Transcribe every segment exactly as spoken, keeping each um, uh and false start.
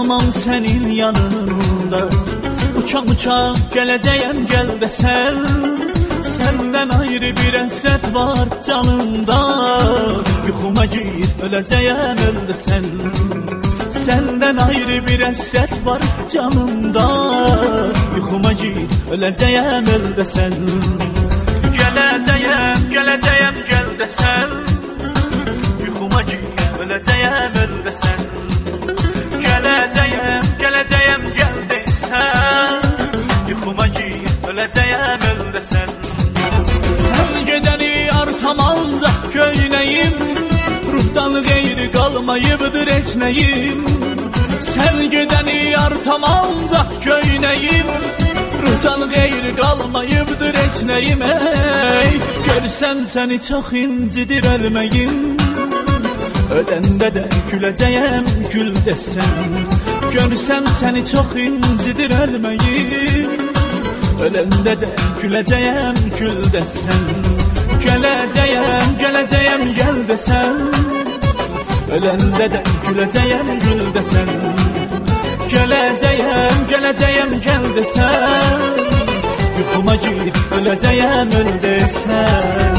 qalmam sənin yanında. Uçaq uçaq gələcəyəm gəl desən, səndən ayrı bir əsrət var canımda. Yuxuma gir öləcəyəm öl desən, səndən ayrı bir əsrət var canımda. Yuxuma gir öləcəyəm öl desən, gələcəyəm gələcəyəm gəl desən, yuxuma gir öləcəyəm öl desən, gələcəyəm gələcəyəm gəl desən, yuxuma gir öləcəyəm öl desən. Sən gedəni artam ancaq köynəyim, ruhdan qeyri qalmayıbdır heç nəyim. Sən gedəni artam ancaq köynəyim, ruhdan qeyri qalmayıbdır heç nəyim. Ey, görsəm səni çox incidir ölməyim, öləndə də güləcəyəm gül desən. Görsəm səni çox incidir ölməyim, öləndə də güləcəyəm gül desən. Gələcəyəm, gələcəyəm gəl desən, öləndə də güləcəyəm gül desən. Gələcəyəm, gələcəyəm gəl desən, yuxuma gir öləcəyəm öl desən.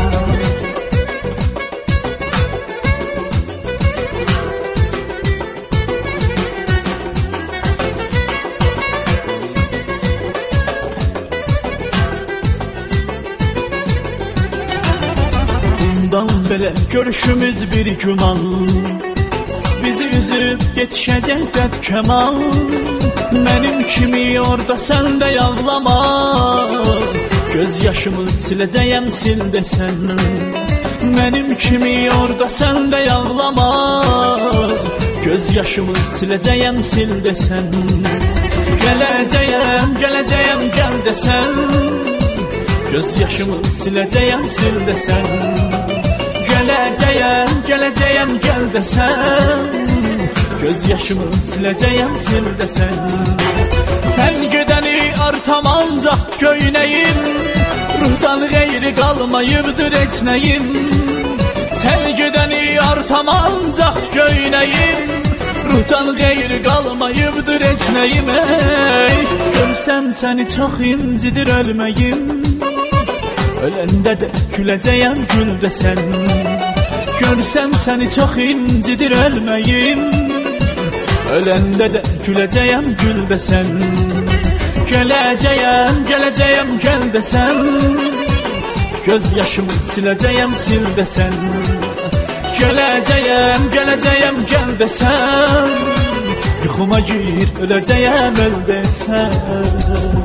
Bundan belə görüşümüz bir güman, bizi üzüb yetişəcək dəb kəmal. Mənim kimi orada sən də yağlama, göz yaşımı siləcəyəm sil desən. Mənim kimi orada sən də yağlama, göz yaşımı siləcəyəm sil desən. Gələcəyəm, gələcəyəm gəl desən, göz yaşımı siləcəyəm sil desən. Gələcəyəm, gələcəyəm gəl desən, göz yaşımı siləcəyəm sil desən. Sən gedəni artam ancaq köynəyim, ruhdan qeyri qalmayıbdır heç nəyim. Sən gedəni artam ancaq köynəyim, ruhdan qeyri qalmayıbdır heç nəyim. Ey, görsəm səni çox incidir ölməyim, öləndə də güləcəyəm gül desən. Görsəm səni çox incidir ölməyim, öləndə də güləcəyəm gül desən. Gələcəyəm, gələcəyəm gəl desən, göz yaşımı siləcəyəm sil desən. Gələcəyəm, gələcəyəm gəl desən, yuxuma gir öləcəyəm öl desən.